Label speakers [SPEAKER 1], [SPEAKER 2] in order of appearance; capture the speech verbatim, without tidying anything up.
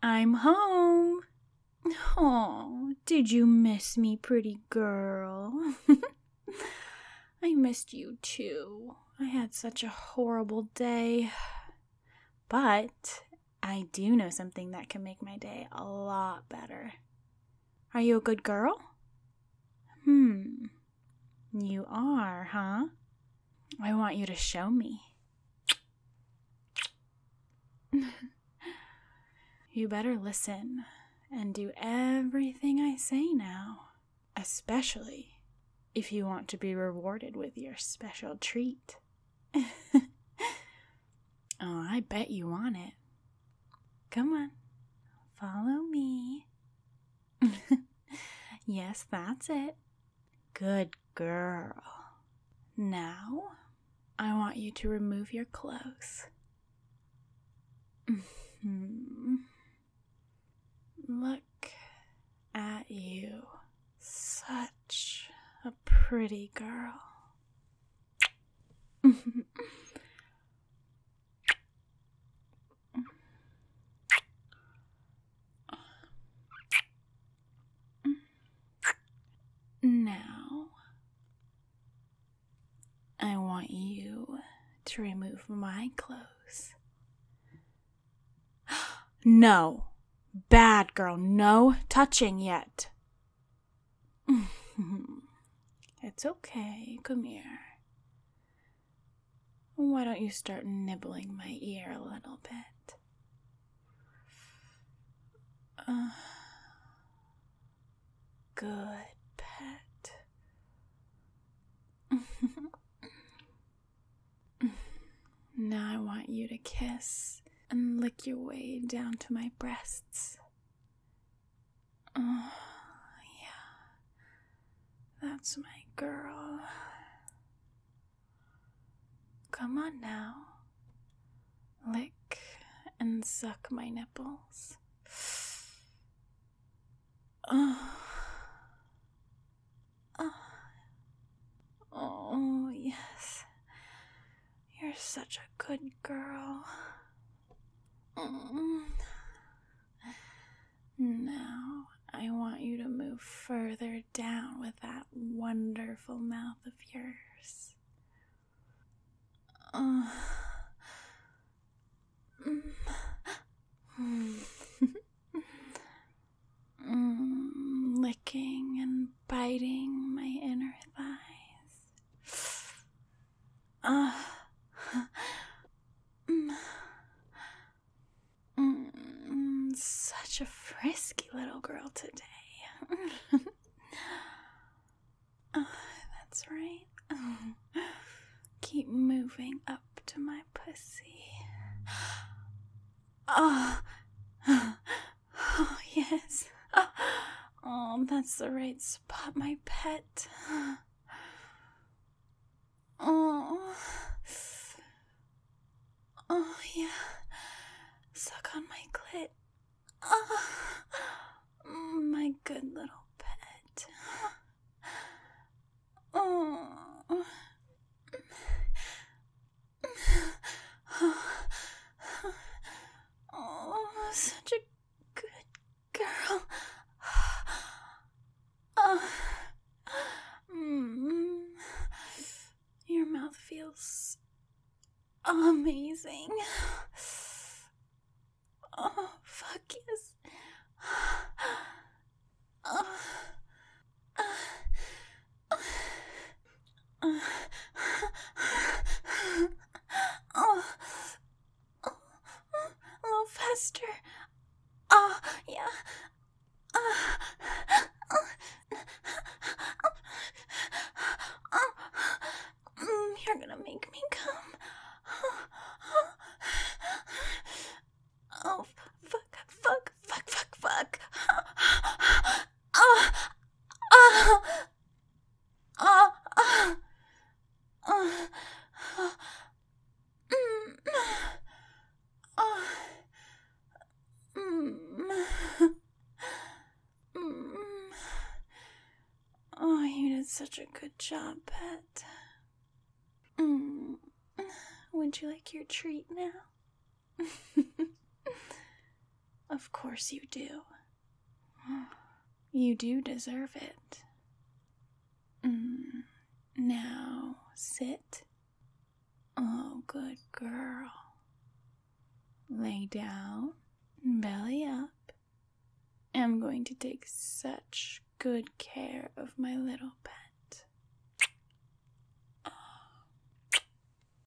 [SPEAKER 1] I'm home. Oh, did you miss me, pretty girl? I missed you too. I had such a horrible day. But I do know something that can make my day a lot better. Are you a good girl? Hmm. You are, huh? I want you to show me. You better listen and do everything I say now, especially if you want to be rewarded with your special treat. Oh, I bet you want it. Come on, follow me. Yes, that's it. Good girl. Now, I want you to remove your clothes. Look at you. Such a pretty girl. Now, I want you to remove my clothes. No. Bad girl, no touching yet. It's okay, come here. Why don't you start nibbling my ear a little bit? Uh, good pet. Now I want you to kiss and lick your way down to my breasts. Oh, yeah. That's my girl. Come on now. Lick and suck my nipples. Oh. Oh. Oh, yes. You're such a good girl. Mm. Now, I want you to move further down with that wonderful mouth of yours. Uh. Mm. Mm. Licking and biting my inner thighs. Uh. Mm. Such a frisky little girl today. Oh, that's right. Oh. Keep moving up to my pussy. Oh, oh yes. Oh, that's the right spot, my pet. Oh, oh yeah. Suck on my clit. Oh, my good little pet. Oh. Oh, such a good girl. Oh. Mm. Your mouth feels amazing. Oh, fuck yes. Oh. Uh. Oh. Oh. A little faster. Oh, yeah. Oh. Oh. Mm, you're gonna make me come. Oh, fuck, fuck, fuck, fuck, fuck. Oh. Oh. Oh. Oh. Oh. Mm. Oh. Mm. Mm. Oh, you did such a good job, pet. Mm. Would you like your treat now? Of course you do. You do deserve it. Mm. Now, sit. Oh, good girl. Lay down, belly up. I'm going to take such good care of my little pet.